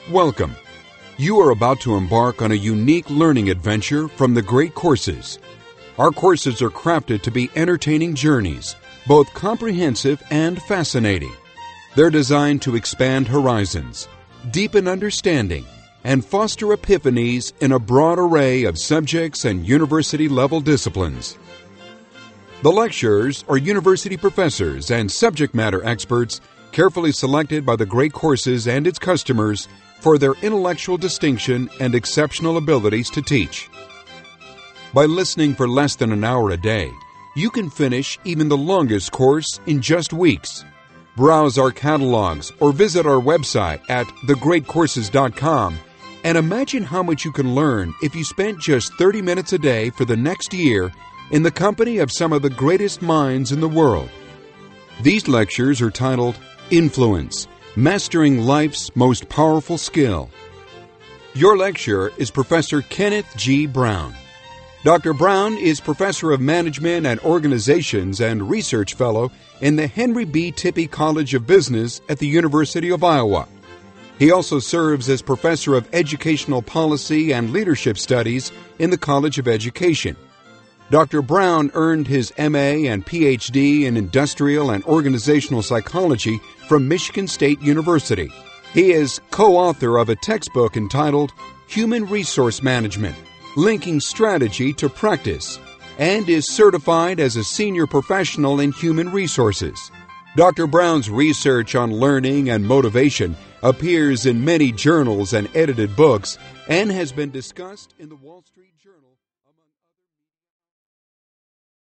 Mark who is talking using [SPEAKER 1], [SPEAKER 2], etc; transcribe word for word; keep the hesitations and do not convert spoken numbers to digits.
[SPEAKER 1] Welcome. You are about to embark on a unique learning adventure from the Great Courses. Our courses are crafted to be entertaining journeys, both comprehensive and fascinating. They're designed to expand horizons, deepen understanding, and foster epiphanies in a broad array of subjects and university-level disciplines. The lecturers are university professors and subject matter experts carefully selected by the Great Courses and its customers for their intellectual distinction and exceptional abilities to teach. By listening for less than an hour a day, you can finish even the longest course in just weeks. Browse our catalogs or visit our website at the great courses dot com and imagine how much you can learn if you spent just thirty minutes a day for the next year in the company of some of the greatest minds in the world. These lectures are titled Influence, Mastering Life's Most Powerful Skill. Your lecturer is Professor Kenneth G. Brown. Doctor Brown is Professor of Management and Organizations and Research Fellow in the Henry B. Tippie College of Business at the University of Iowa. He also serves as Professor of Educational Policy and Leadership Studies in the College of Education. Doctor Brown earned his M A and P H D in Industrial and Organizational Psychology from Michigan State University. He is co-author of a textbook entitled Human Resource Management, Linking Strategy to Practice, and is certified as a senior professional in human resources. Doctor Brown's research on learning and motivation appears in many journals and edited books and has been discussed in the Wall Street Journal.